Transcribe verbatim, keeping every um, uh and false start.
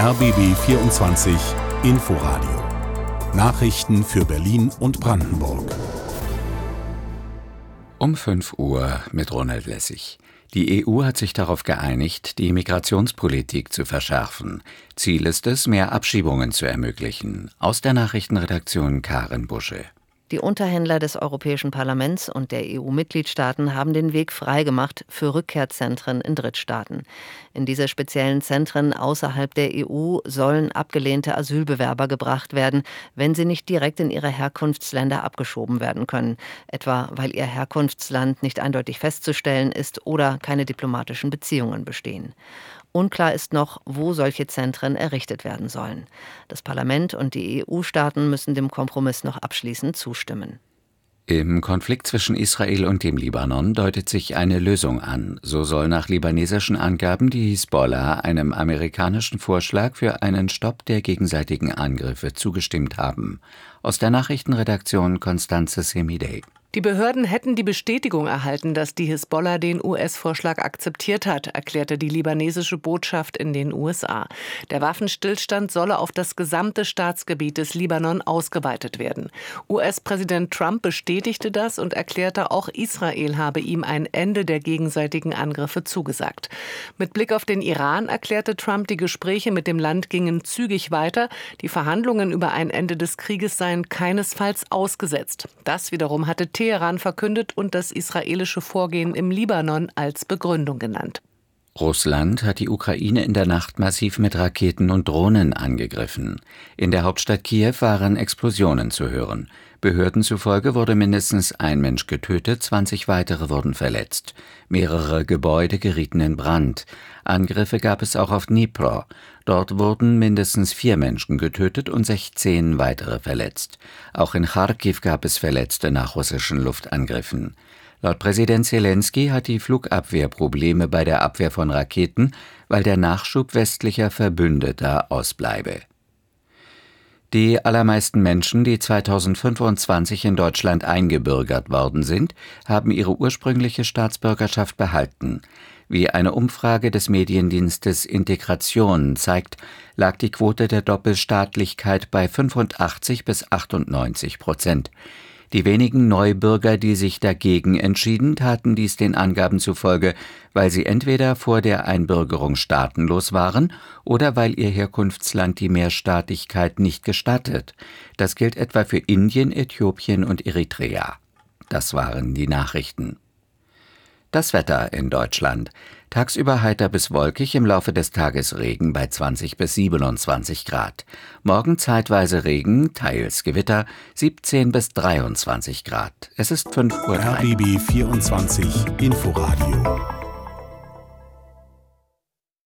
R B B vierundzwanzig Inforadio. Nachrichten für Berlin und Brandenburg. Um fünf Uhr mit Ronald Lessig. Die E U hat sich darauf geeinigt, die Migrationspolitik zu verschärfen. Ziel ist es, mehr Abschiebungen zu ermöglichen. Aus der Nachrichtenredaktion Karin Busche. Die Unterhändler des Europäischen Parlaments und der E U-Mitgliedstaaten haben den Weg freigemacht für Rückkehrzentren in Drittstaaten. In diese speziellen Zentren außerhalb der E U sollen abgelehnte Asylbewerber gebracht werden, wenn sie nicht direkt in ihre Herkunftsländer abgeschoben werden können, etwa weil ihr Herkunftsland nicht eindeutig festzustellen ist oder keine diplomatischen Beziehungen bestehen. Unklar ist noch, wo solche Zentren errichtet werden sollen. Das Parlament und die E U-Staaten müssen dem Kompromiss noch abschließend zustimmen. Im Konflikt zwischen Israel und dem Libanon deutet sich eine Lösung an. So soll nach libanesischen Angaben die Hisbollah einem amerikanischen Vorschlag für einen Stopp der gegenseitigen Angriffe zugestimmt haben. Aus der Nachrichtenredaktion Constanze Semidey. Die Behörden hätten die Bestätigung erhalten, dass die Hisbollah den U S-Vorschlag akzeptiert hat, erklärte die libanesische Botschaft in den U S A. Der Waffenstillstand solle auf das gesamte Staatsgebiet des Libanon ausgeweitet werden. U S-Präsident Trump bestätigte das und erklärte, auch Israel habe ihm ein Ende der gegenseitigen Angriffe zugesagt. Mit Blick auf den Iran erklärte Trump, die Gespräche mit dem Land gingen zügig weiter. Die Verhandlungen über ein Ende des Krieges seien keinesfalls ausgesetzt. Das wiederum hatte Teheran verkündet und das israelische Vorgehen im Libanon als Begründung genannt. Russland hat die Ukraine in der Nacht massiv mit Raketen und Drohnen angegriffen. In der Hauptstadt Kiew waren Explosionen zu hören. Behörden zufolge wurde mindestens ein Mensch getötet, zwanzig weitere wurden verletzt. Mehrere Gebäude gerieten in Brand. Angriffe gab es auch auf Dnipro. Dort wurden mindestens vier Menschen getötet und sechzehn weitere verletzt. Auch in Charkiw gab es Verletzte nach russischen Luftangriffen. Laut Präsident Selenskyj hat die Flugabwehr Probleme bei der Abwehr von Raketen, weil der Nachschub westlicher Verbündeter ausbleibe. Die allermeisten Menschen, die zweitausendfünfundzwanzig in Deutschland eingebürgert worden sind, haben ihre ursprüngliche Staatsbürgerschaft behalten. Wie eine Umfrage des Mediendienstes Integration zeigt, lag die Quote der Doppelstaatlichkeit bei fünfundachtzig bis achtundneunzig Prozent. Die wenigen Neubürger, die sich dagegen entschieden, taten dies den Angaben zufolge, weil sie entweder vor der Einbürgerung staatenlos waren oder weil ihr Herkunftsland die Mehrstaatlichkeit nicht gestattet. Das gilt etwa für Indien, Äthiopien und Eritrea. Das waren die Nachrichten. Das Wetter in Deutschland. Tagsüber heiter bis wolkig, im Laufe des Tages Regen bei zwanzig bis siebenundzwanzig Grad. Morgen zeitweise Regen, teils Gewitter, siebzehn bis dreiundzwanzig Grad. Es ist fünf Uhr. R B B vierundzwanzig Inforadio.